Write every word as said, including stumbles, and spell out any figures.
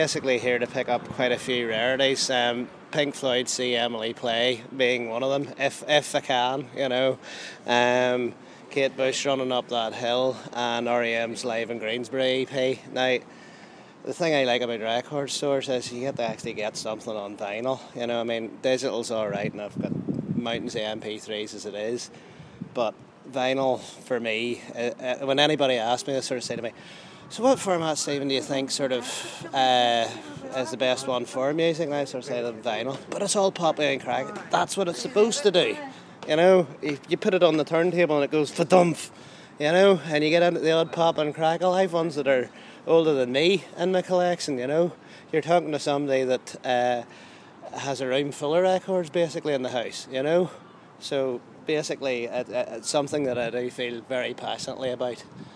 Basically here to pick up quite a few rarities. Um, Pink Floyd See Emily Play being one of them, if if I can, you know. Um, Kate Bush Running Up That Hill and R E M's Live in Greensbury E P. Now, the thing I like about record stores is you get to actually get something on vinyl. You know, I mean, digital's alright and I've got mountains of M P threes as it is, but vinyl for me, uh, uh, when anybody asks me, they sort of say to me, so what format, Stephen, do you think sort of uh, is the best one for music? And I sort of say the vinyl. But it's all poppy and crack. That's what it's supposed to do. You know, you, you put it on the turntable and it goes fa-dumph, you know, and you get into the odd pop and crackle. I have ones that are older than me in my collection, you know. You're talking to somebody that uh, has a room full of records basically in the house, you know. So basically it, it's something that I do feel very passionately about.